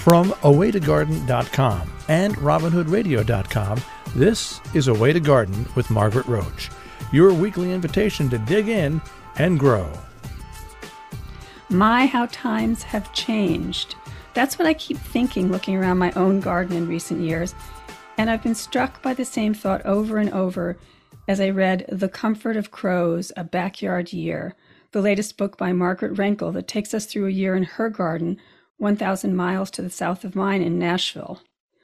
From awaytogarden.com and robinhoodradio.com, this is A Way to Garden with Margaret Roach, your weekly invitation to dig in and grow. My, how times have changed. That's what I keep thinking looking around my own garden in recent years, and I've been struck by the same thought over and over as I read The Comfort of Crows, A Backyard Year, the latest book by Margaret Renkel that takes us through a year in her garden, 1,000 miles to the south of mine in Nashville.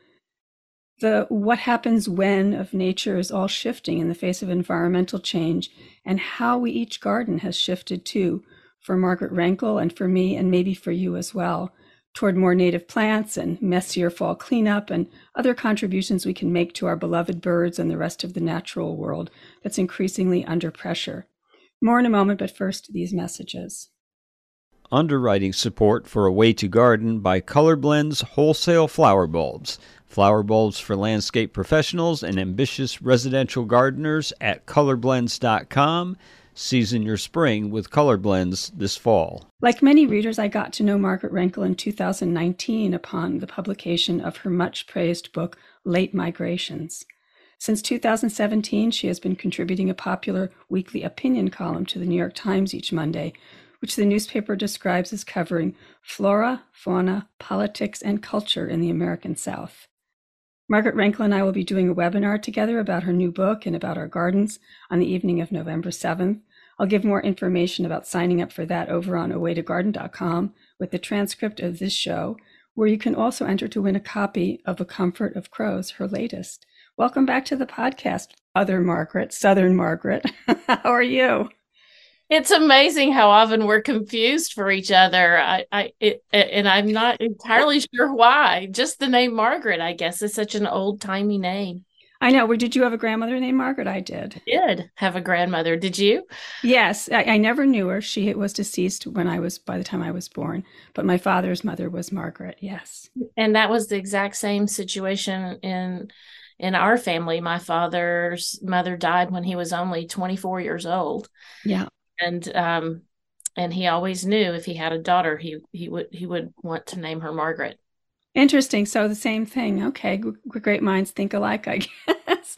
The what happens when of nature is all shifting in the face of environmental change, and how we each garden has shifted too, for Margaret Renkel and for me and maybe for you as well, toward more native plants and messier fall cleanup and other contributions we can make to our beloved birds and the rest of the natural world that's increasingly under pressure. More in a moment, but first, these messages. Underwriting support for A Way to Garden by Colorblend's Wholesale Flower Bulbs. Flower bulbs for landscape professionals and ambitious residential gardeners at colorblends.com. Season your spring with Colorblends this fall. Like many readers, I got to know Margaret Renkel in 2019 upon the publication of her much-praised book, Late Migrations. Since 2017, she has been contributing a popular weekly opinion column to the New York Times each Monday, which the newspaper describes as covering flora, fauna, politics, and culture in the American South. Margaret Renkel and I will be doing a webinar together about her new book and about our gardens on the evening of November 7th. I'll give more information about signing up for that over on awaytogarden.com with the transcript of this show, where you can also enter to win a copy of The Comfort of Crows, her latest. Welcome back to the podcast, other Margaret, Southern Margaret. How are you? It's amazing how often we're confused for each other. And I'm not entirely sure why. Just the name Margaret, I guess, is such an old-timey name. I know. Did you have a grandmother named Margaret? I did. I did have a grandmother. Did you? Yes. I never knew her. She was deceased by the time I was born. But my father's mother was Margaret. Yes. And that was the exact same situation in our family. My father's mother died when he was only 24 years old. Yeah. And he always knew if he had a daughter, he would want to name her Margaret. Interesting. So the same thing. Okay, great minds think alike, I guess.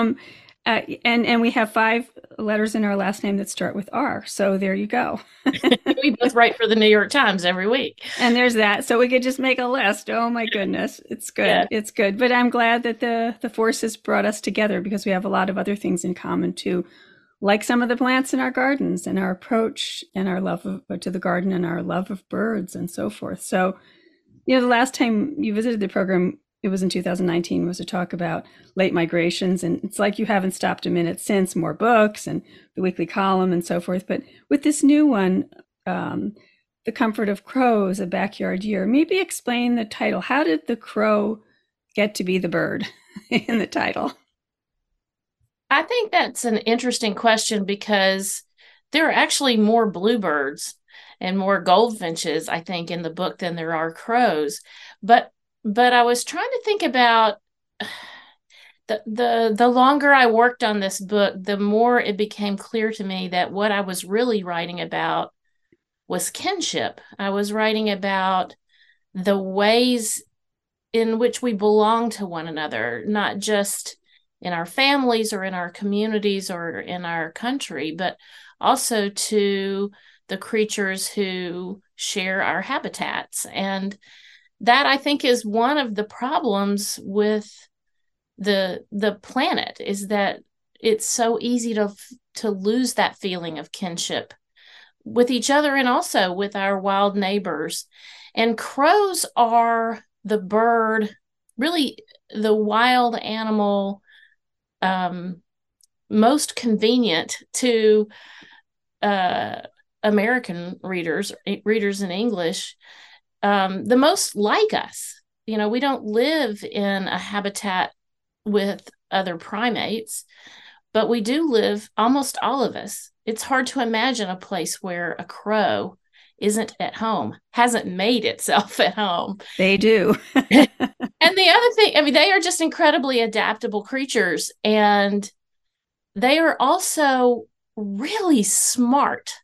And we have 5 letters in our last name that start with R. So there you go. We both write for the New York Times every week. And there's that. So we could just make a list. Oh my goodness, it's good. Yeah. It's good. But I'm glad that the forces brought us together because we have a lot of other things in common too. Like some of the plants in our gardens and our approach and our love to the garden and our love of birds and so forth. So, the last time you visited the program, it was in 2019, was to talk about late migrations. And it's like you haven't stopped a minute since, more books and the weekly column and so forth. But with this new one, The Comfort of Crows, A Backyard Year, maybe explain the title. How did the crow get to be the bird in the title? I think that's an interesting question because there are actually more bluebirds and more goldfinches, I think, in the book than there are crows. But I was trying to think about the longer I worked on this book, the more it became clear to me that what I was really writing about was kinship. I was writing about the ways in which we belong to one another, not just in our families or in our communities or in our country, but also to the creatures who share our habitats. And that, I think, is one of the problems with the planet, is that it's so easy to lose that feeling of kinship with each other and also with our wild neighbors. And crows are the bird, really the wild animal most convenient to American readers in English, the most like us. We don't live in a habitat with other primates, but we do live, almost all of us. It's hard to imagine a place where a crow isn't at home, hasn't made itself at home. They do. And the other thing, they are just incredibly adaptable creatures, and they are also really smart.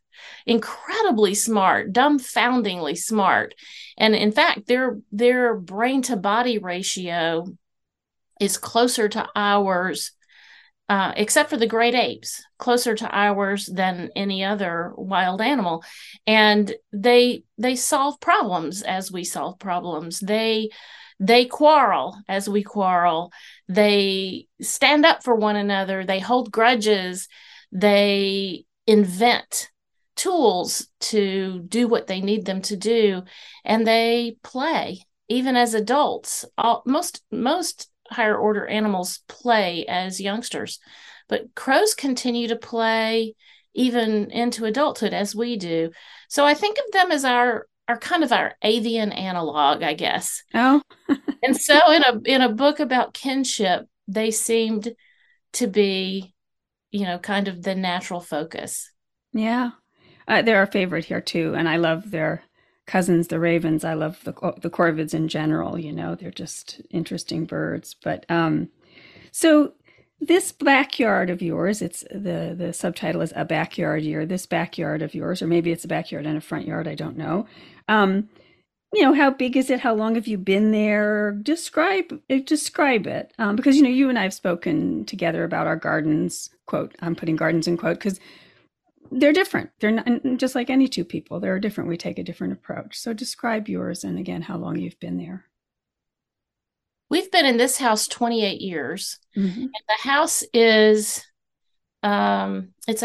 incredibly smart, dumbfoundingly smart. And in fact, their brain to body ratio is closer to ours, except for the great apes, closer to ours than any other wild animal. And they solve problems as we solve problems. They quarrel as we quarrel. They stand up for one another. They hold grudges. They invent tools to do what they need them to do. And they play, even as adults. Most higher order animals play as youngsters, but crows continue to play even into adulthood as we do. So I think of them as our kind of our avian analog, I guess. Oh. And so in a book about kinship, they seemed to be, kind of the natural focus. Yeah. They're our favorite here too. And I love their cousins, the ravens. I love the corvids in general. They're just interesting birds. But so this backyard of yours, it's the subtitle is A Backyard Year. This backyard of yours, or maybe it's a backyard and a front yard, I don't know. How big is it? How long have you been there? Describe it. Because, you and I have spoken together about our gardens, quote, I'm putting gardens in quote, because they're different. They're not just like any two people. They're different. We take a different approach. So describe yours. And again, how long you've been there. We've been in this house 28 years. Mm-hmm. And the house is, it's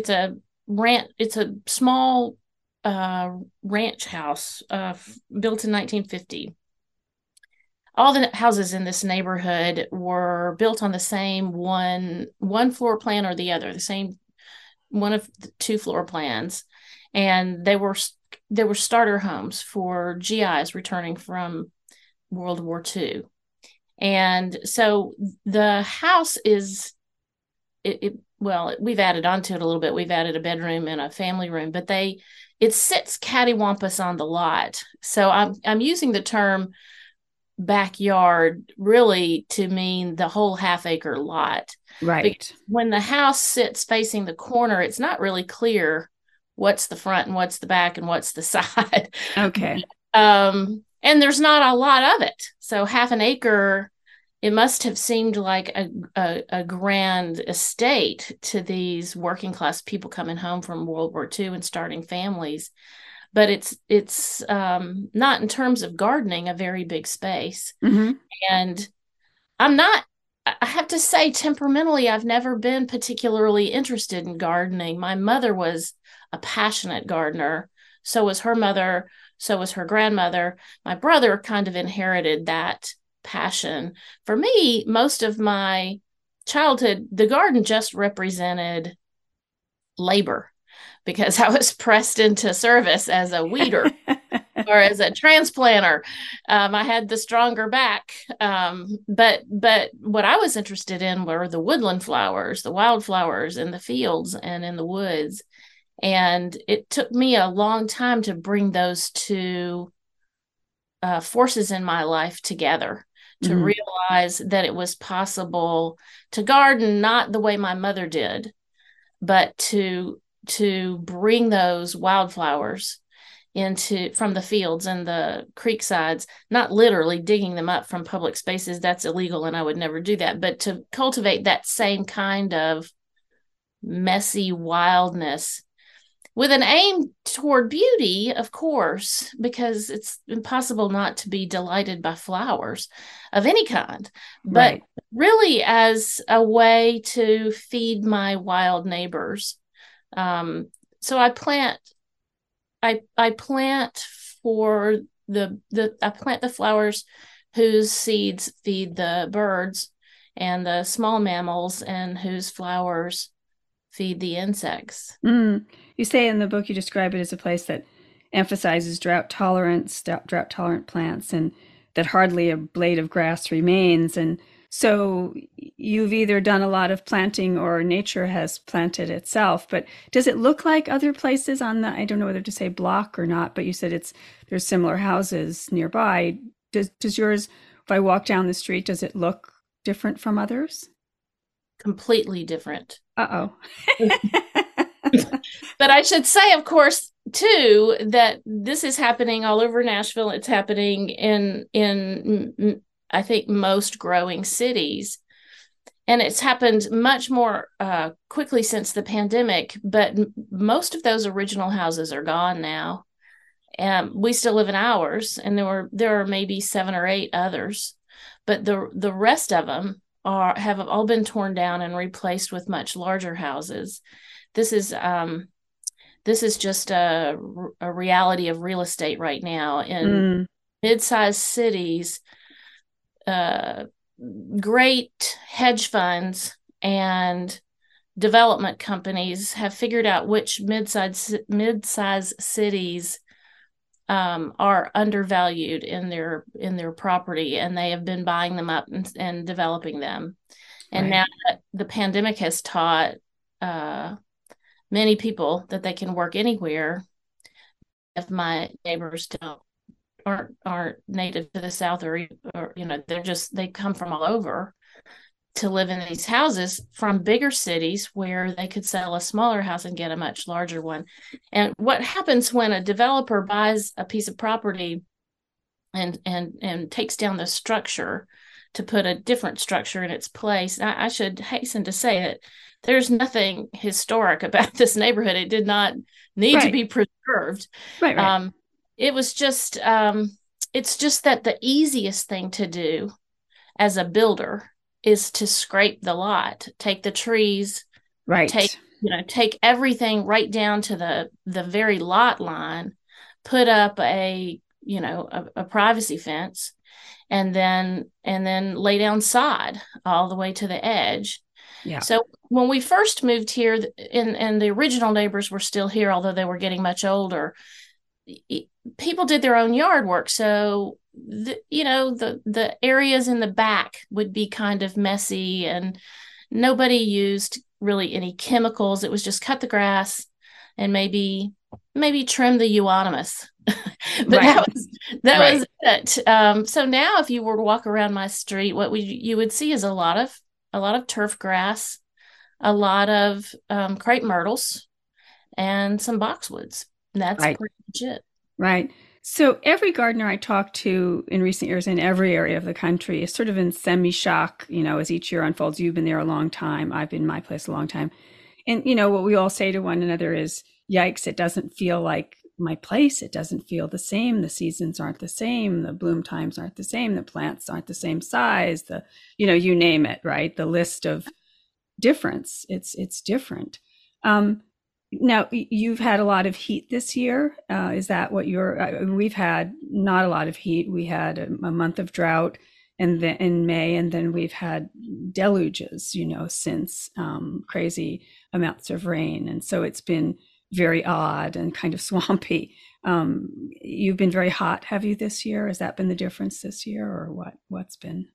a small ranch house built in 1950. All the houses in this neighborhood were built on the same one floor plan or the other, the same one of the two floor plans, and they were starter homes for GIs returning from World War II. And so the house is we've added onto it a little bit. We've added a bedroom and a family room, but it sits cattywampus on the lot. So I'm using the term backyard really to mean the whole half-acre lot. Right. Because when the house sits facing the corner, it's not really clear what's the front and what's the back and what's the side. Okay. And there's not a lot of it. So half an acre, it must have seemed like a grand estate to these working class people coming home from World War II and starting families. But it's not, in terms of gardening, a very big space. Mm-hmm. And I have to say, temperamentally, I've never been particularly interested in gardening. My mother was a passionate gardener. So was her mother. So was her grandmother. My brother kind of inherited that passion. For me, most of my childhood, the garden just represented labor, because I was pressed into service as a weeder or as a transplanter. I had the stronger back. But what I was interested in were the woodland flowers, the wildflowers in the fields and in the woods. And it took me a long time to bring those two forces in my life together, to Mm-hmm. realize that it was possible to garden not the way my mother did, but to bring those wildflowers from the fields and the creek sides, not literally digging them up from public spaces. That's illegal, and I would never do that. But to cultivate that same kind of messy wildness with an aim toward beauty, of course, because it's impossible not to be delighted by flowers of any kind, but Right. really as a way to feed my wild neighbors. So I plant for I plant the flowers whose seeds feed the birds and the small mammals, and whose flowers feed the insects. Mm. You say in the book, you describe it as a place that emphasizes drought tolerant plants, and that hardly a blade of grass remains. And so you've either done a lot of planting or nature has planted itself. But does it look like other places on the, I don't know whether to say block or not, but you said there's similar houses nearby. Does yours, if I walk down the street, does it look different from others? Completely different. Uh-oh. But I should say, of course, too, that this is happening all over Nashville. It's happening in I think most growing cities. And it's happened much more quickly since the pandemic, but most of those original houses are gone now. And we still live in ours, and there are maybe 7 or 8 others, but the rest of them have all been torn down and replaced with much larger houses. This is just a reality of real estate right now in mid-sized cities. Great hedge funds and development companies have figured out which mid-size cities are undervalued in their property, and they have been buying them up and developing them. And now the pandemic has taught many people that they can work anywhere. If my neighbors aren't native to the South, or they come from all over to live in these houses from bigger cities where they could sell a smaller house and get a much larger one. And what happens when a developer buys a piece of property and takes down the structure to put a different structure in its place? I should hasten to say that there's nothing historic about this neighborhood. It did not need to be preserved. Right. It was just, it's just that the easiest thing to do as a builder is to scrape the lot, take the trees, take everything right down to the very lot line, put up a privacy fence, and then lay down sod all the way to the edge. Yeah. So when we first moved here, and the original neighbors were still here, although they were getting much older, people did their own yard work. So the areas in the back would be kind of messy, and nobody used really any chemicals. It was just cut the grass and maybe trim the euonymus. But that was it. So now if you were to walk around my street, what you would see is a lot of turf grass, a lot of crepe myrtles, and some boxwoods. And that's pretty much it. Right. So every gardener I talk to in recent years in every area of the country is sort of in semi-shock, as each year unfolds. You've been there a long time. I've been in my place a long time. And, what we all say to one another is, yikes, it doesn't feel like my place. It doesn't feel the same. The seasons aren't the same. The bloom times aren't the same. The plants aren't the same size. You name it, right? The list of difference. It's different. Now, you've had a lot of heat this year. Is that what we've had not a lot of heat. We had a month of drought and then in May, and then we've had deluges, since crazy amounts of rain. And so it's been very odd and kind of swampy. You've been very hot, have you, this year? Has that been the difference this year, or what's been?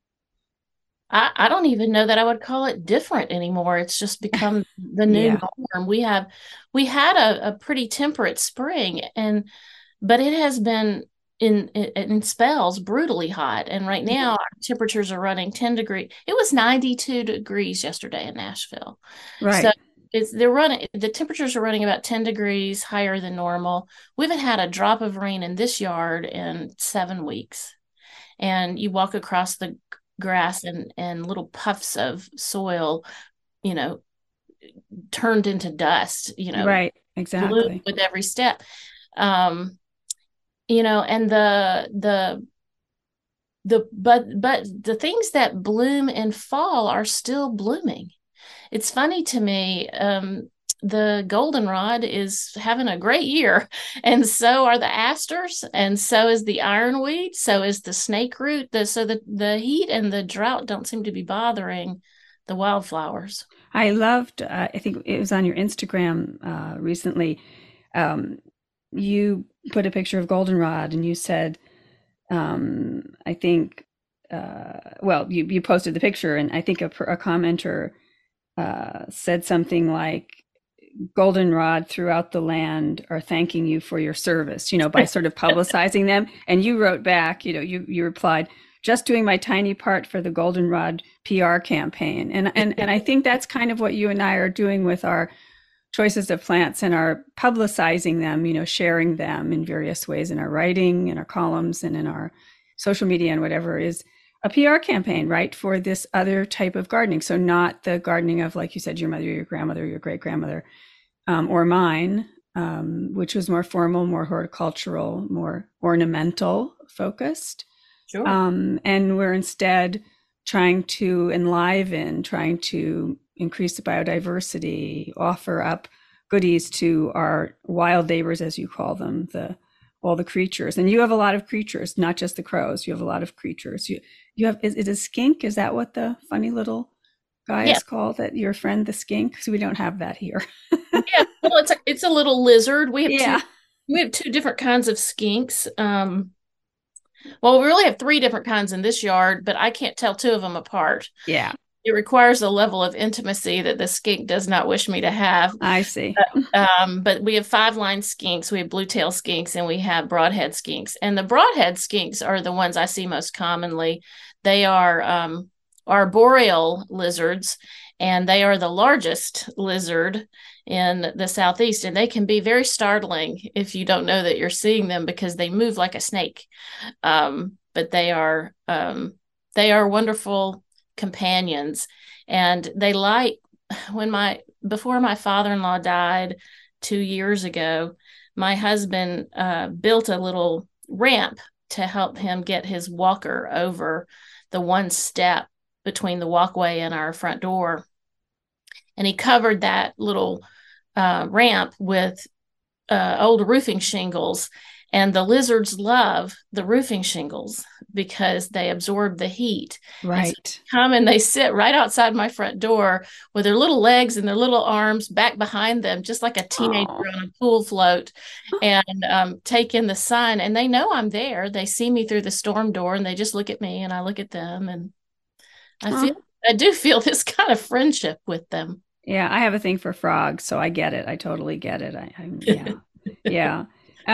I don't even know that I would call it different anymore. It's just become the new norm. We had a pretty temperate spring, but it has been in spells brutally hot. And right now our temperatures are running 10 degrees. It was 92 degrees yesterday in Nashville. Right. So the temperatures are running about 10 degrees higher than normal. We haven't had a drop of rain in this yard in 7 weeks. And you walk across the grass and little puffs of soil, turned into dust, right, exactly, with every step. And but the things that bloom in fall are still blooming. It's funny to me. The goldenrod is having a great year, and so are the asters, and so is the ironweed, so is the snakeroot. So the heat and the drought don't seem to be bothering the wildflowers. I loved, I think it was on your Instagram recently, you put a picture of goldenrod, and you said, I think, you posted the picture, and I think a commenter said something like, goldenrod throughout the land are thanking you for your service, by sort of publicizing them. And you wrote back, you replied, just doing my tiny part for the goldenrod PR campaign. And I think that's kind of what you and I are doing with our choices of plants and are publicizing them, sharing them in various ways in our writing, in our columns, and in our social media and whatever, is a PR campaign, right, for this other type of gardening. So not the gardening of, like you said, your mother, your grandmother, your great-grandmother, or mine, which was more formal, more horticultural, more ornamental focused. Sure. And we're instead trying to enliven, trying to increase the biodiversity, offer up goodies to our wild neighbors, as you call them, all the creatures. And you have a lot of creatures, not just the crows. You have a lot of creatures. You have, is it a skink? Is that what the funny little guy is called, that your friend, the skink? So we don't have that here. Yeah, well, it's a little lizard. We have two different kinds of skinks. Well, we really have 3 different kinds in this yard, but I can't tell 2 of them apart. Yeah. It requires a level of intimacy that the skink does not wish me to have. I see. But we have 5-line skinks, we have blue-tail skinks, and we have broadhead skinks. And the broadhead skinks are the ones I see most commonly. They are arboreal lizards, and they are the largest lizard in the Southeast, and they can be very startling if you don't know that you're seeing them, because they move like a snake. But they are wonderful companions, and they like, before my father-in-law died 2 years ago, my husband built a little ramp to help him get his walker over the one step between the walkway and our front door. And he covered that little ramp with old roofing shingles. And the lizards love the roofing shingles because they absorb the heat. Right. So they come and they sit right outside my front door with their little legs and their little arms back behind them, just like a teenager on a pool float, and take in the sun. And they know I'm there. They see me through the storm door, and they just look at me, and I look at them, and I do feel this kind of friendship with them. Yeah, I have a thing for frogs, so I get it. I totally get it. Yeah.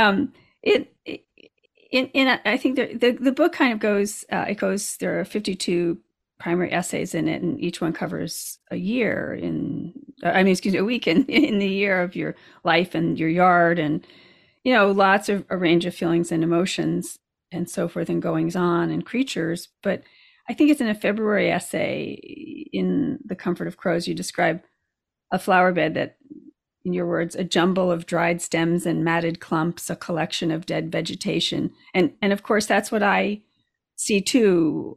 I think the book kind of goes. There are 52 primary essays in it, and each one covers a week in the year of your life and your yard, and lots of a range of feelings and emotions and so forth, and goings on and creatures. But I think it's in a February essay in The Comfort of Crows, you describe a flower bed that, in your words, a jumble of dried stems and matted clumps, a collection of dead vegetation. And of course, that's what I see too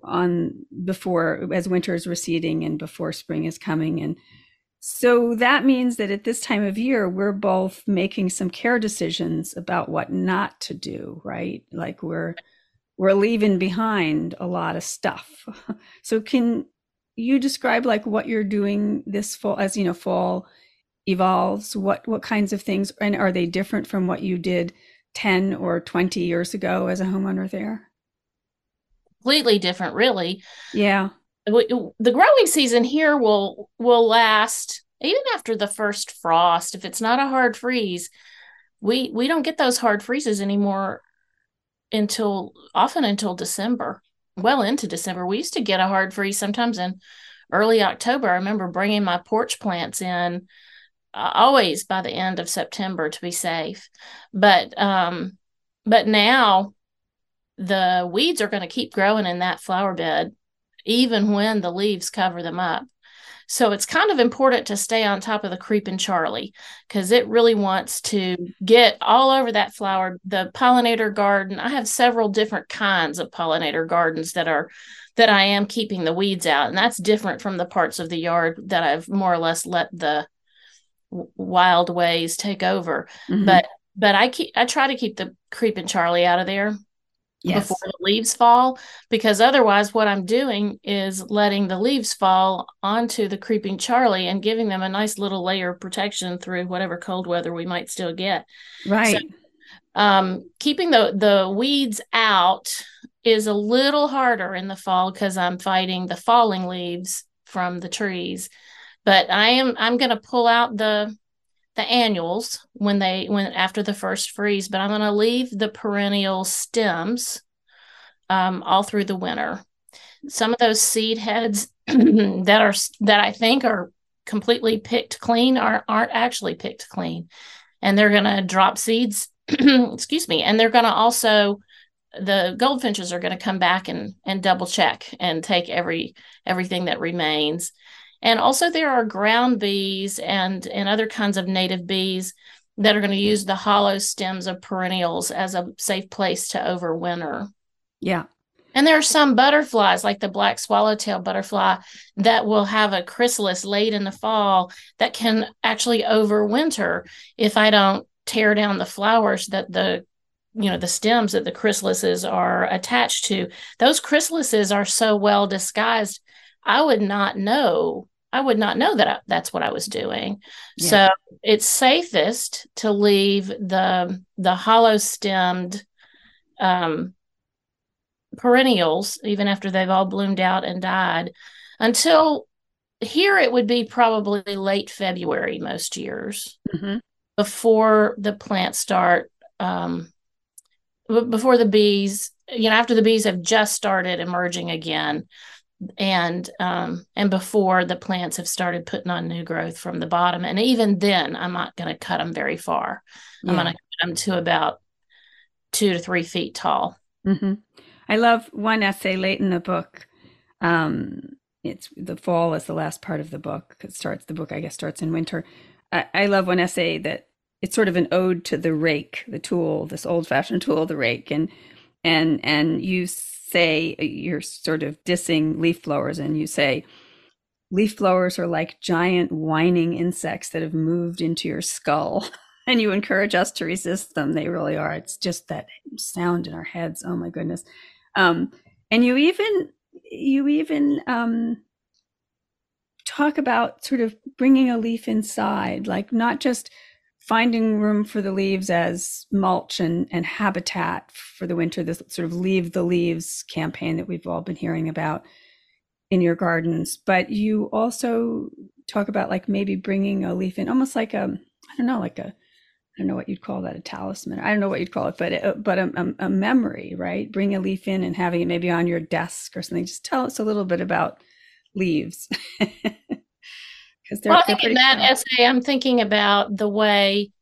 as winter is receding and before spring is coming. And so that means that at this time of year, we're both making some care decisions about what not to do, right? Like we're leaving behind a lot of stuff. So can you describe like what you're doing this fall, as fall evolves, what kinds of things, and are they different from what you did 10 or 20 years ago as a homeowner there? Completely different, really. Yeah. The growing season here will last even after the first frost. If it's not a hard freeze, we don't get those hard freezes anymore until December, well into December. We used to get a hard freeze sometimes in early October. I remember bringing my porch plants in always by the end of September to be safe. But now the weeds are going to keep growing in that flower bed, even when the leaves cover them up. So it's kind of important to stay on top of the creeping Charlie, because it really wants to get all over that flower. The pollinator garden, I have several different kinds of pollinator gardens that I am keeping the weeds out. And that's different from the parts of the yard that I've more or less let the wild ways take over. Mm-hmm. But I try to keep the creeping Charlie out of there. Yes. Before the leaves fall, because otherwise what I'm doing is letting the leaves fall onto the creeping Charlie and giving them a nice little layer of protection through whatever cold weather we might still get. Right. So, keeping the weeds out is a little harder in the fall because I'm fighting the falling leaves from the trees. But I'm going to pull out the annuals when after the first freeze, but I'm going to leave the perennial stems all through the winter. Some of those seed heads that I think are completely picked clean aren't actually picked clean. And they're going to drop seeds, excuse me, and they're going to also, the goldfinches are going to come back and double check and take everything that remains. And also there are ground bees and other kinds of native bees that are going to use the hollow stems of perennials as a safe place to overwinter. Yeah. And there are some butterflies, like the black swallowtail butterfly, that will have a chrysalis late in the fall that can actually overwinter if I don't tear down the flowers that the stems that the chrysalises are attached to. Those chrysalises are so well disguised, I would not know that that's what I was doing. Yeah. So it's safest to leave the hollow stemmed perennials, even after they've all bloomed out and died, until here it would be probably late February most years, before the plants start, before the bees, after the bees have just started emerging again, and before the plants have started putting on new growth from the bottom. And even then, I'm not going to cut them very far. Yeah. I'm going to cut them to about 2 to 3 feet tall. Mm-hmm. I love one essay late in the book. It's the fall is the last part of the book. The book, I guess, starts in winter. I love one essay that it's sort of an ode to the rake, the tool, this old-fashioned tool, the rake. And you say, you're sort of dissing leaf blowers, and you say, leaf blowers are like giant whining insects that have moved into your skull. And you encourage us to resist them. They really are. It's just that sound in our heads. Oh my goodness. And you even talk about sort of bringing a leaf inside, like not just finding room for the leaves as mulch and habitat for the winter, this sort of Leave the Leaves campaign that we've all been hearing about in your gardens, but you also talk about like maybe bringing a leaf in, almost like I don't know what you'd call that, a talisman. I don't know what you'd call it, but a memory, right? Bring a leaf in and having it maybe on your desk or something. Just tell us a little bit about leaves. Well, I think in that essay, I'm thinking about the way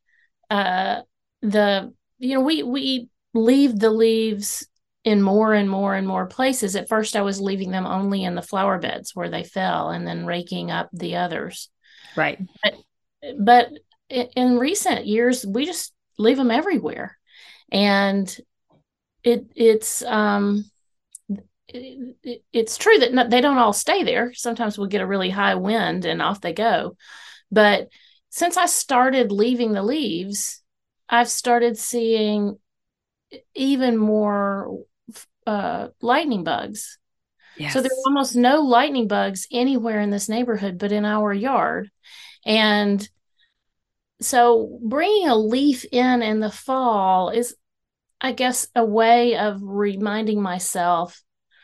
we leave the leaves in more and more and more places. At first, I was leaving them only in the flower beds where they fell, and then raking up the others. Right. But in recent years, we just leave them everywhere, and it's true that they don't all stay there. Sometimes we'll get a really high wind and off they go. But since I started leaving the leaves, I've started seeing even more lightning bugs. Yes. So there are almost no lightning bugs anywhere in this neighborhood, but in our yard. And so bringing a leaf in the fall is, I guess, a way of reminding myself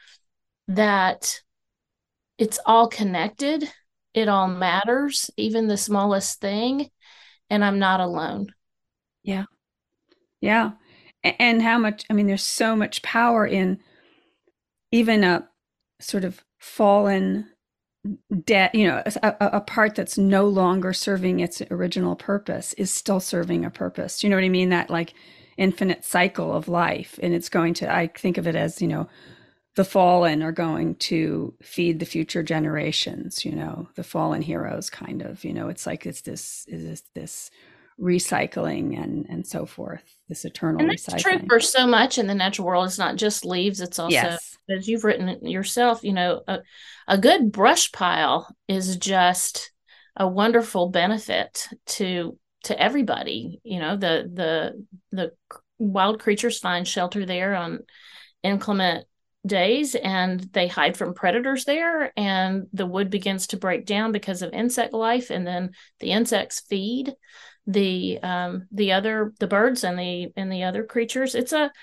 that it's all connected. It all matters, even the smallest thing. And I'm not alone. Yeah. Yeah. And how much, there's so much power in even a sort of fallen dead, a part that's no longer serving its original purpose is still serving a purpose. You know what I mean? That like infinite cycle of life. And it's going to, I think of it as, the fallen are going to feed the future generations, the fallen heroes kind of, it's like it's this recycling and so forth, this eternal and that's recycling. True for so much in the natural world. It's not just leaves. It's also, yes, as you've written yourself, a good brush pile is just a wonderful benefit to everybody. The wild creatures find shelter there on inclement days, and they hide from predators there, and the wood begins to break down because of insect life, and then the insects feed the birds and the other creatures.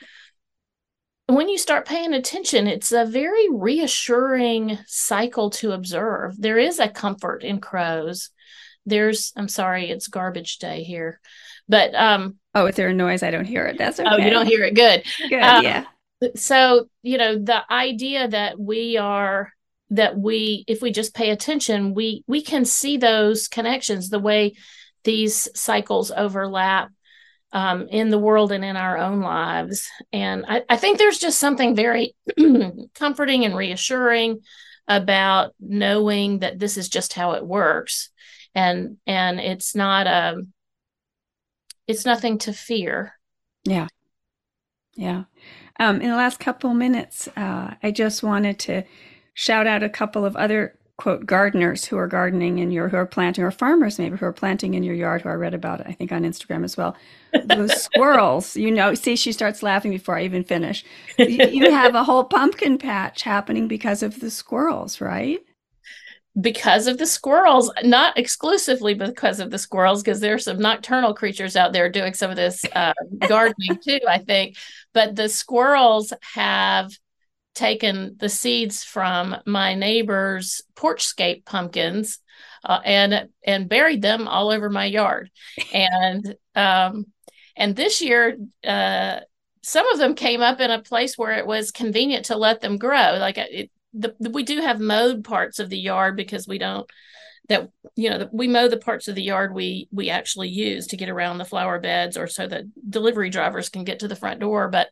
When you start paying attention, it's a very reassuring cycle to observe. There is a comfort in crows. I'm sorry, it's garbage day here, but is there a noise? I don't hear it. That's okay. Oh, you don't hear it. Good. Yeah. So, the idea that we are that if we just pay attention, we can see those connections, the way these cycles overlap in the world and in our own lives. And I think there's just something very comforting and reassuring about knowing that this is just how it works. And it's nothing to fear. Yeah. Yeah. In the last couple minutes, I just wanted to shout out a couple of other, quote, gardeners who are gardening who are planting, or farmers maybe who are planting in your yard, who I read about, I think, on Instagram as well. Those squirrels, see, she starts laughing before I even finish. You have a whole pumpkin patch happening because of the squirrels, right? Because of the squirrels, not exclusively because of the squirrels, because there's some nocturnal creatures out there doing some of this gardening too, I think. But the squirrels have taken the seeds from my neighbor's porchscape pumpkins and buried them all over my yard. And this year, some of them came up in a place where it was convenient to let them grow. Like we do have mowed parts of the yard, because we mow the parts of the yard we actually use to get around the flower beds, or so that delivery drivers can get to the front door. But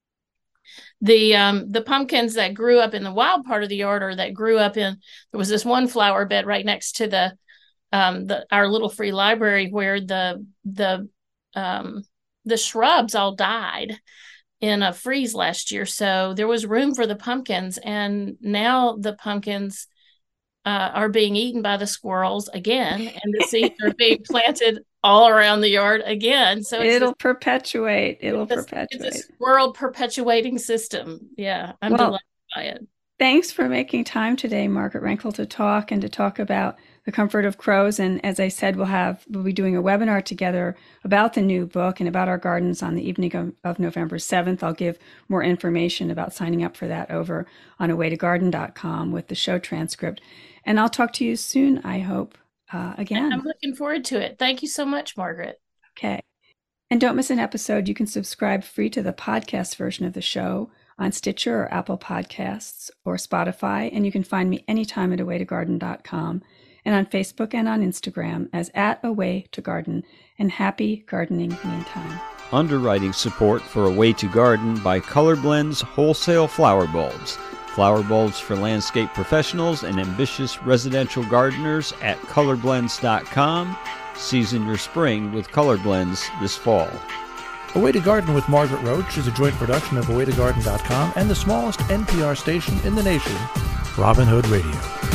the pumpkins that grew up in the wild part of the yard, or that grew up there was this one flower bed right next to our little free library, where the shrubs all died in a freeze last year. So there was room for the pumpkins, and now the pumpkins are being eaten by the squirrels again, and the seeds are being planted all around the yard again. So it'll perpetuate. It's a squirrel perpetuating system. Yeah, I'm delighted by it. Thanks for making time today, Margaret Renkl, to talk about The Comfort of Crows. And as I said, we'll be doing a webinar together about the new book and about our gardens on the evening of November 7th. I'll give more information about signing up for that over on awaytogarden.com with the show transcript. And I'll talk to you soon, I hope, again. I'm looking forward to it. Thank you so much, Margaret. Okay. And don't miss an episode. You can subscribe free to the podcast version of the show on Stitcher or Apple Podcasts or Spotify. And you can find me anytime at awaytogarden.com, and on Facebook and on Instagram as @awaytogarden. And happy gardening meantime. Underwriting support for A Way to Garden by Color Blends Wholesale Flower Bulbs. Flower bulbs for landscape professionals and ambitious residential gardeners at colorblends.com. Season your spring with Color Blends this fall. A Way to Garden with Margaret Roach is a joint production of awaytogarden.com and the smallest NPR station in the nation, Robin Hood Radio.